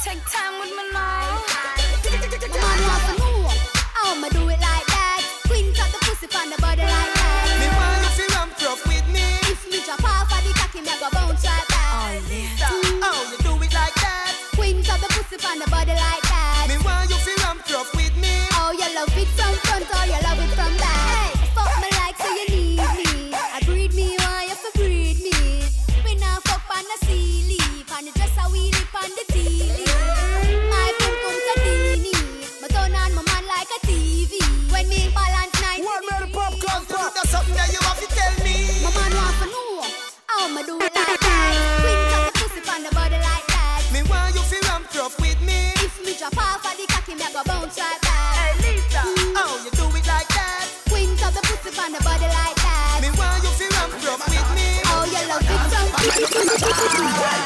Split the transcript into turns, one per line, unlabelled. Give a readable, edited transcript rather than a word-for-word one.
take time with me now.
My man wants to know how me do it like that. Queen cut the pussy on the body like that.
Me want you to ramp rough with me.
If me drop off of the cocky, me go bounce right back.
Oh yeah.
How you do it like that?
Queen cut the pussy on the body like that.
Me want you to ramp rough with me.
Oh, you love it from front or you love it from back. Hey, fuck me like so you need me. I breed me, why you for breed me? We now fuck on the sea leaf, on the dress a wheelie on the tea leaf. My pum pum tadini, my turn on my man like a TV. When me balance night,
What man popcorn pop? That's something that you have to tell me.
my man want to know how me do it like that. Queen cut the pussy on the body like that.
Me want you to ramp rough with me.
If me drop off of the cocky, me go bounce right